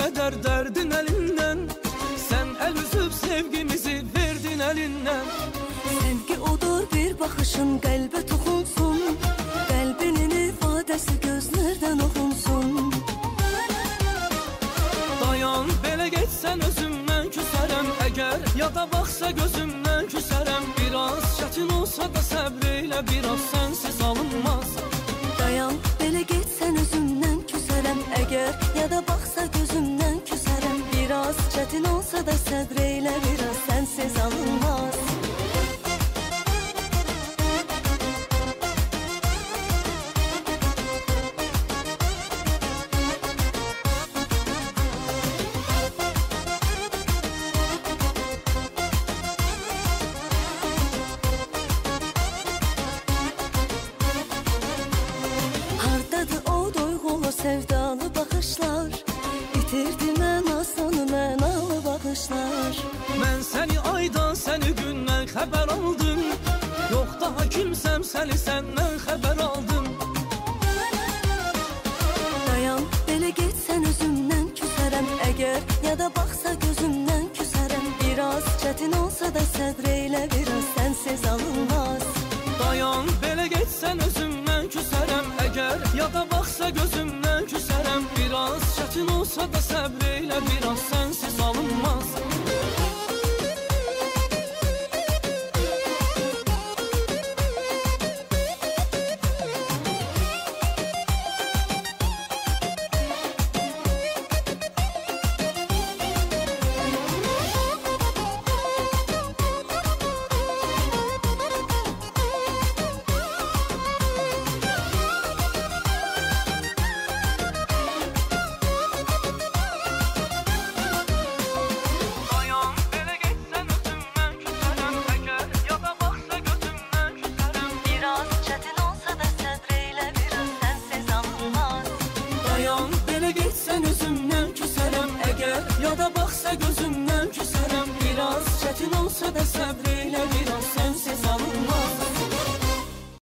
kadar derdin elinden. Sen el üzüp sevgimizi verdin elinden. Sevgi odur bir bakışın kalbe toxunsun, kalbinin ifadesi gözlerden okunsun. Dayan belə geçsen özümden küsərəm. Eğer yada baksa gözümden küsərəm. Biraz çətin olsa da səbreyle, biraz sensiz alınmaz. Dayan belə geçsen özümden küsərəm. Eğer yada baksa gözümden küsərəm. Biraz çetin olsa da sabreyle, biraz sensiz alınmaz. Sevdalı bakışlar bitirdi mənasını, mənalı bakışlar. Mən səni aydan, səni gündən xəbər aldım. Yox daha kimsəm, səni səndən xəbər aldım. Dayan belə geçsən özümdən küsərəm. Əgər yada baxsa gözümdən küsərəm. Biraz çətin olsa da səbreyle, biraz sensiz alınmaz. Dayan belə geçsən özümdən küsərəm. Əgər yada baxsa gözümdən küsərəm. Biraz çətin olsa da səbreyle, biraz sensiz alınmaz. Geçsen özümden küsərəm. Eğer yada baksa gözümden küsərəm. Biraz çetin olsa da səbr